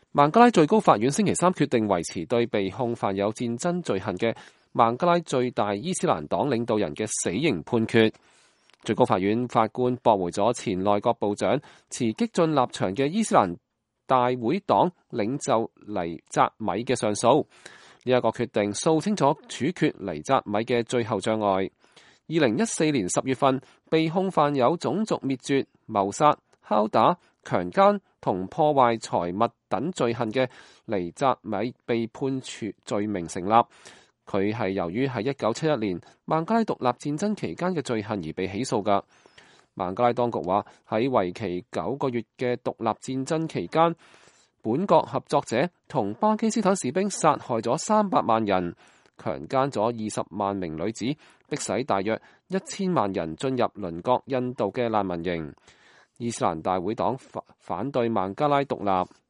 孟加拉最高法院星期三決定維持對被控犯有戰爭罪行嘅孟加拉最大伊斯蘭黨領導人嘅死刑判決。最高法院法官駁回咗前內閣部長持激進立場嘅伊斯蘭大會黨領袖黎扎米嘅上訴。呢一個決定掃清楚處決黎扎米嘅最後障礙。2014年10月份，被控犯有種族滅絕、謀殺、敲打、強姦同破壞財物等罪行嘅黎扎米被判處罪名成立。佢係由於喺1971年孟加拉獨立戰爭期間嘅罪行而被起訴㗎。孟加拉當局話喺為期9個月嘅獨立戰爭期間，本國合作者同巴基斯坦士兵殺害咗300萬人，強姦咗20萬名女子，迫使大約1000萬人進入鄰國印度嘅難民營。伊斯蘭大會黨反對孟加拉獨立。